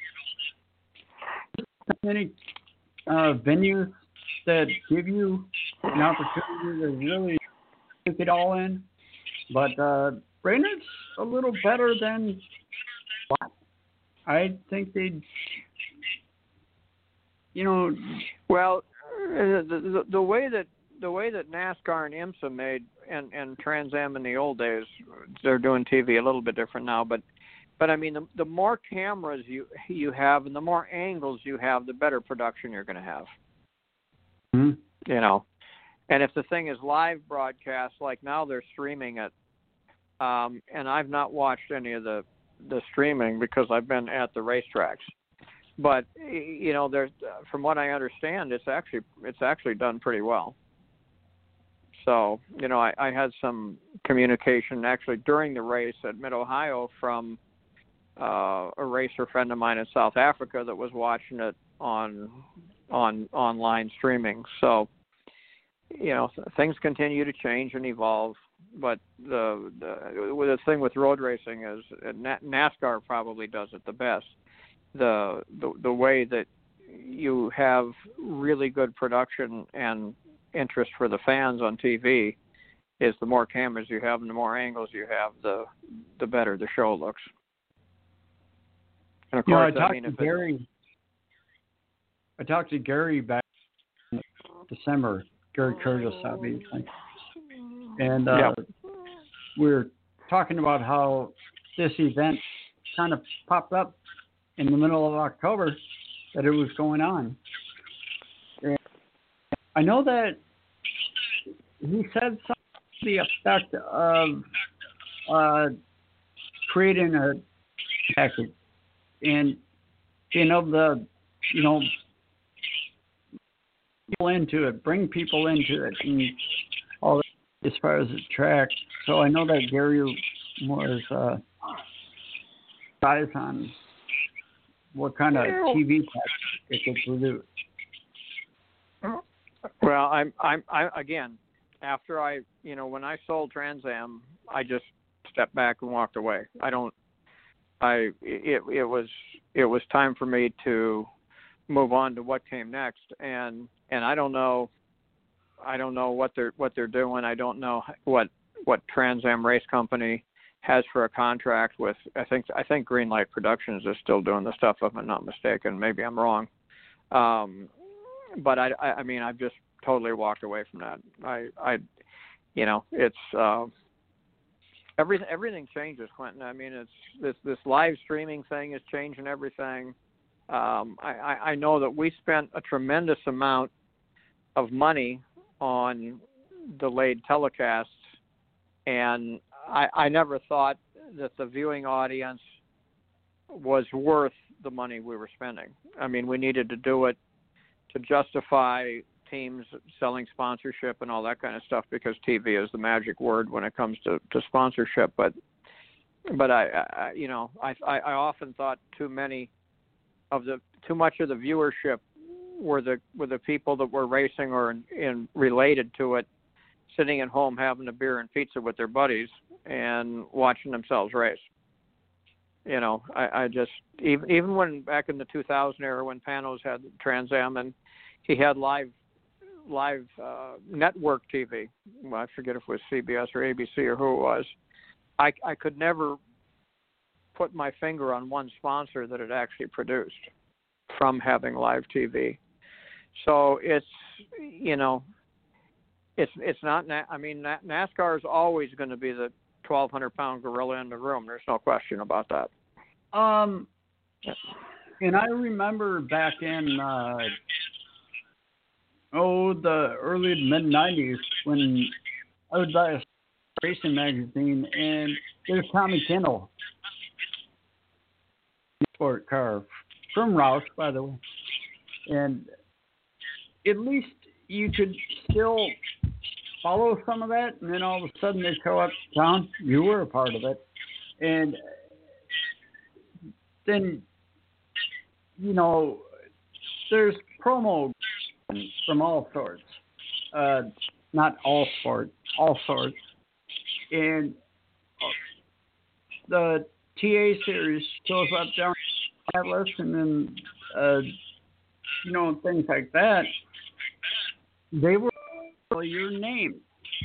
Many venues that give you an opportunity to really take it all in. But Brainerd's a little better than I think they'd. Well, the way that NASCAR and IMSA made and Trans Am in the old days, they're doing TV a little bit different now, but I mean the more cameras you have and the more angles you have, the better production you're going to have. Mm-hmm. And if the thing is live broadcast, like now they're streaming it, and I've not watched any of the streaming because I've been at the racetracks. But there's from what I understand, it's actually done pretty well. So I had some communication actually during the race at Mid-Ohio from a racer friend of mine in South Africa that was watching it on online streaming. So things continue to change and evolve. But the thing with road racing is NASCAR probably does it the best. The way that you have really good production and interest for the fans on TV is the more cameras you have and the more angles you have, the better the show looks. And of course, I talked to Gary back in December, Gary Curtis, obviously, and we were talking about how this event kind of popped up in the middle of October, that it was going on. And I know that he said something to the effect of creating a package and being able to, people into it, bring people into it, and all that as far as the track. So I know that Gary was guys on what kind of TV package it could produce. Well, I again, after when I sold Trans Am, I just stepped back and walked away. It was time for me to move on to what came next, and I don't know what they're doing. I don't know what Trans Am Race Company has for a contract with. I think Greenlight Productions is still doing the stuff, if I'm not mistaken. Maybe I'm wrong. But I mean, I've just totally walked away from that. It's everything changes, Quentin. I mean, it's this live streaming thing is changing everything. I know that we spent a tremendous amount of money on delayed telecasts, and I never thought that the viewing audience was worth the money we were spending. I mean, we needed to do it to justify teams selling sponsorship and all that kind of stuff, because TV is the magic word when it comes to sponsorship. But I often thought too many of the too much of the viewership were the people that were racing or in related to it, sitting at home having a beer and pizza with their buddies and watching themselves race. You know, I just even when back in the 2000 era when Panos had Trans Am and he had live network TV. Well, I forget if it was CBS or ABC or who it was. I could never put my finger on one sponsor that it actually produced from having live TV. So it's, you know, it's not. I mean, NASCAR is always going to be the 1,200-pound gorilla in the room. There's no question about that. And I remember back in the early to mid '90s when I would buy a racing magazine, and there's Tommy Kendall, sport car from Roush, by the way, and at least you could still follow some of that, and then all of a sudden they show up to town. You were a part of it, and then, you know, there's promo from all sorts, not all sorts, all sorts, and the TA series shows up down that list, and then, you know, things like that. They were your name.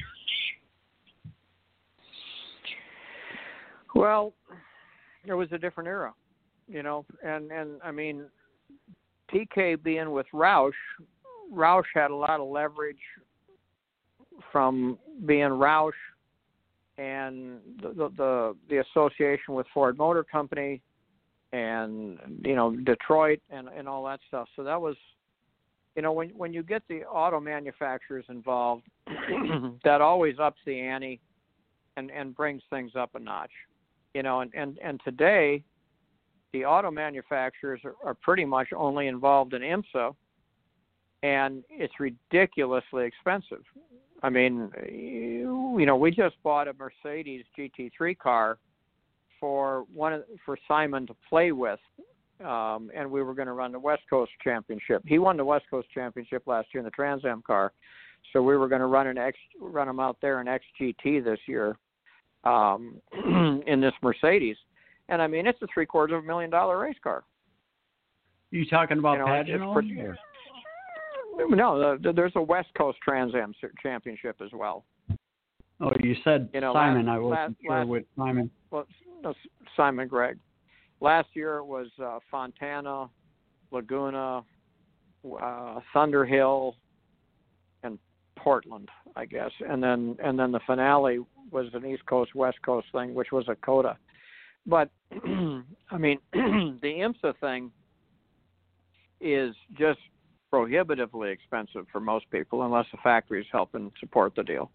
Well, it was a different era, you know, and I mean, TK being with Roush had a lot of leverage from being Roush and the association with Ford Motor Company and, you know, Detroit and all that stuff. So that was, you know, when you get the auto manufacturers involved, that always ups the ante and brings things up a notch. You know, and today the auto manufacturers are pretty much only involved in IMSA, and it's ridiculously expensive. I mean, you know, we just bought a Mercedes GT3 car for Simon to play with, and we were going to run the West Coast Championship. He won the West Coast Championship last year in the Trans Am car, so we were going to run him out there in XGT this year in this Mercedes. And I mean, it's a $750,000 race car. You talking about Pageant? No, there's a West Coast Trans Am Championship as well. Oh, you said, you know, Simon. I wasn't sure last, with Simon. Well, no, Simon Gregg. Last year it was Fontana, Laguna, Thunderhill, and Portland, I guess. And then the finale was an East Coast, West Coast thing, which was a COTA. But, I mean, the IMSA thing is just prohibitively expensive for most people unless the factory's helping support the deal.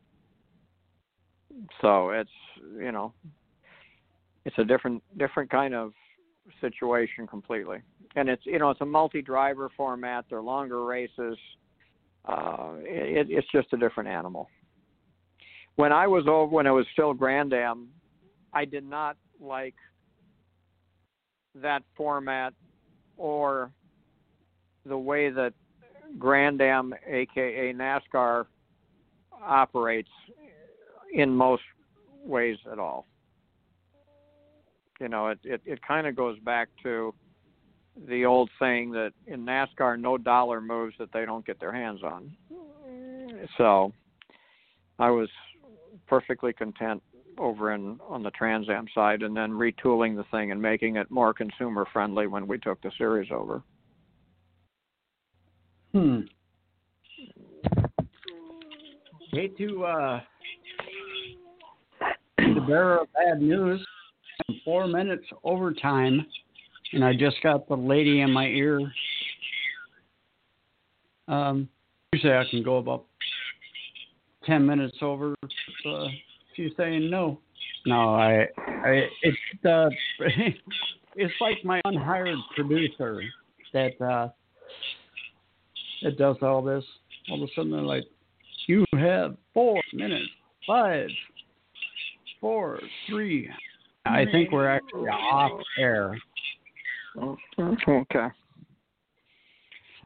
So it's, you know, it's a different kind of situation completely. And it's, you know, it's a multi-driver format. They're longer races. It's just a different animal. When it was still Grand Am, I did not like that format or the way that Grand Am, aka NASCAR, operates in most ways at all. You know, it kind of goes back to the old saying that in NASCAR, no dollar moves that they don't get their hands on. So I was perfectly content over on the Trans Am side, and then retooling the thing and making it more consumer friendly when we took the series over. Hate to the bearer of bad news. 4 minutes overtime, and I just got the lady in my ear. Usually I can go about 10 minutes over. She's saying no. No, it's it's like my unhired producer that does all this. All of a sudden they're like, you have 4 minutes, 5, 4, 3. I think we're actually off air. Okay.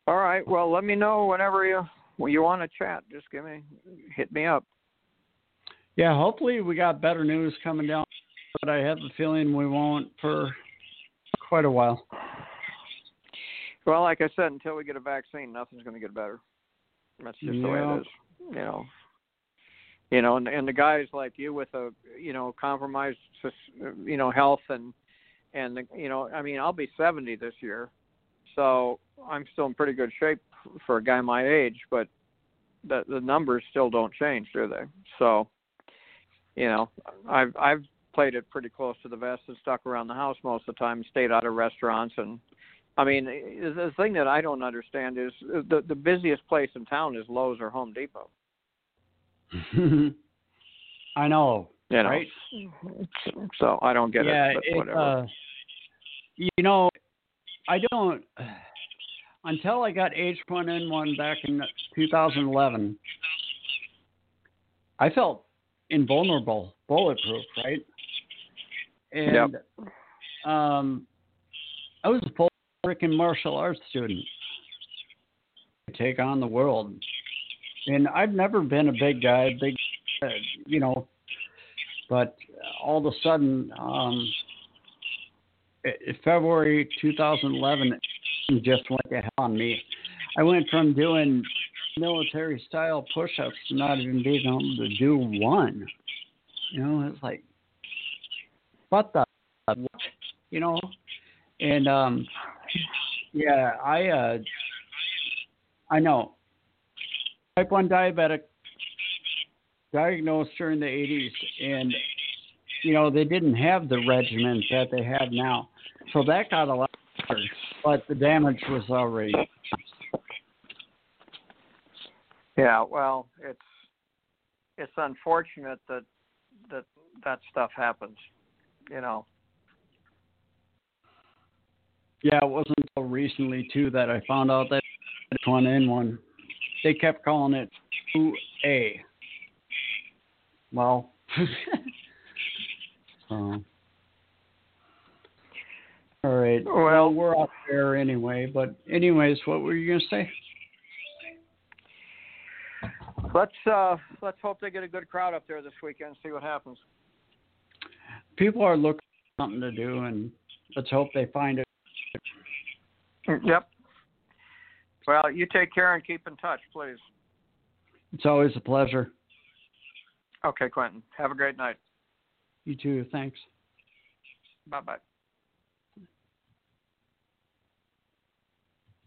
All right. Well, let me know whenever you want to chat. Just hit me up. Yeah, hopefully we got better news coming down, but I have a feeling we won't for quite a while. Well, like I said, until we get a vaccine, nothing's going to get better. That's just the way it is. And the guys like you with a compromised health and I'll be 70 this year, so I'm still in pretty good shape for a guy my age, but the numbers still don't change, do they? So, I've played it pretty close to the vest and stuck around the house most of the time, stayed out of restaurants. And I mean, the thing that I don't understand is the busiest place in town is Lowe's or Home Depot. I know, right? So I don't get it, but whatever. I don't, until I got H1N1 back in 2011, I felt invulnerable, bulletproof, right? And I was a full freaking martial arts student. Take on the world. And I've never been a big guy, but all of a sudden, February 2011, it just went to hell on me. I went from doing military-style push-ups to not even being able to do one. It's like, what the, And I know. Type 1 diabetic, diagnosed during the 80s, and they didn't have the regimen that they have now, so that got a lot better, but the damage was already. Yeah, well, it's unfortunate that stuff happens, Yeah, it wasn't until recently too that I found out that H1N1, they kept calling it 2A. Well, all right. Well, we're out there anyway. But anyways, what were you gonna say? Let's hope they get a good crowd up there this weekend and see what happens. People are looking for something to do, and let's hope they find it. Yep. Well, you take care and keep in touch, please. It's always a pleasure. Okay, Quentin. Have a great night. You too. Thanks. Bye-bye.